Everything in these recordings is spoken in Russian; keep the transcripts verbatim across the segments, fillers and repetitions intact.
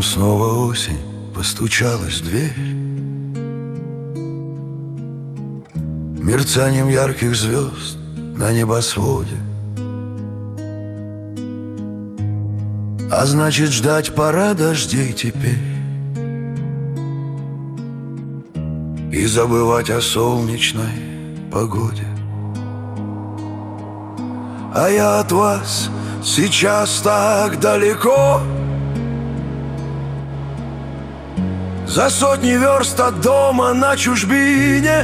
Утром снова осень постучалась в дверь. Мерцанием ярких звезд на небосводе. А значит, ждать пора дождей теперь и забывать о солнечной погоде. А я от вас сейчас так далеко, за сотни верст от дома на чужбине.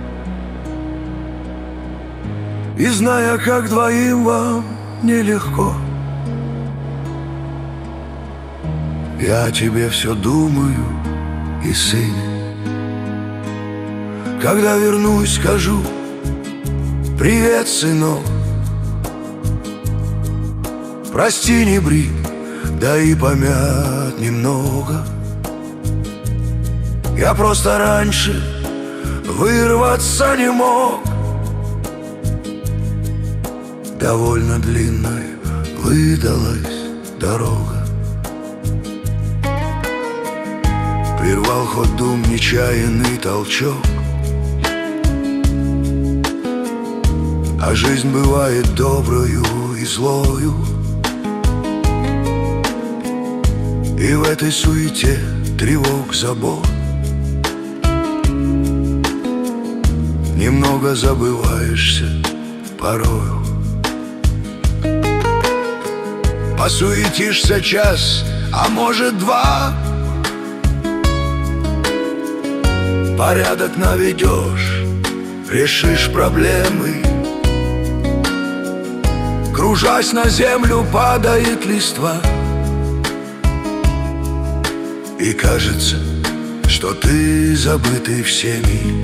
И зная, как двоим вам нелегко, я о тебе все думаю и сыне. Когда вернусь, скажу: привет, сынок. Прости, не брит, да и помят немного. Я просто раньше вырваться не мог. Довольно длинной выдалась дорога. Прервал ход дум нечаянный толчок. А жизнь бывает доброю и злою, и в этой суете тревог, забот немного забываешься порою. Посуетишься час, а может два, порядок наведешь, решишь проблемы. Кружась на землю, падает листва, и кажется, что ты забытый всеми.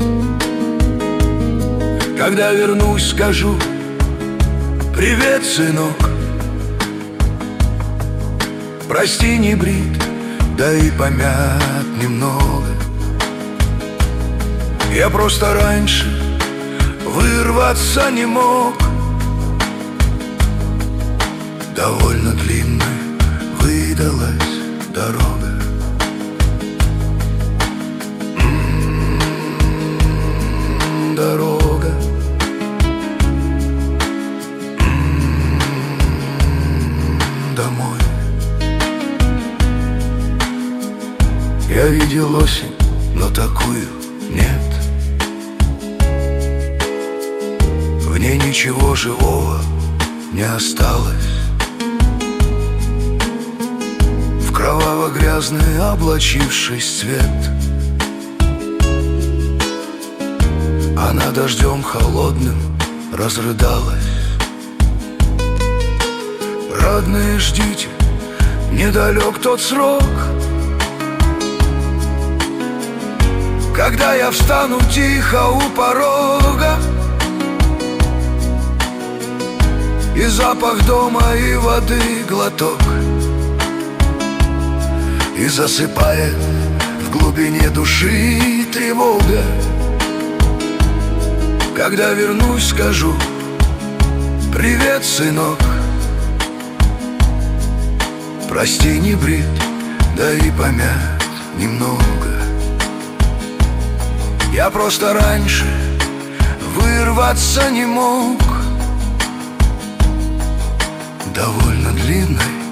Когда вернусь, скажу: привет, сынок. Прости, не брит, да и помят немного. Я просто раньше вырваться не мог. Довольно длинной выдалась дорога. М-м-м, дорога. М-м-м, домой. Я видел осень, но такую нет. В ней ничего живого не осталось. В кроваво-грязный облачившись цвет, она дождем холодным разрыдалась. Родные, ждите, недалек тот срок, когда я встану тихо у порога, и запах дома и воды глоток, и засыпает в глубине души тревога. Когда вернусь, скажу: привет, сынок. Прости, не брит, да и помят немного. Я просто раньше вырваться не мог. Довольно длинной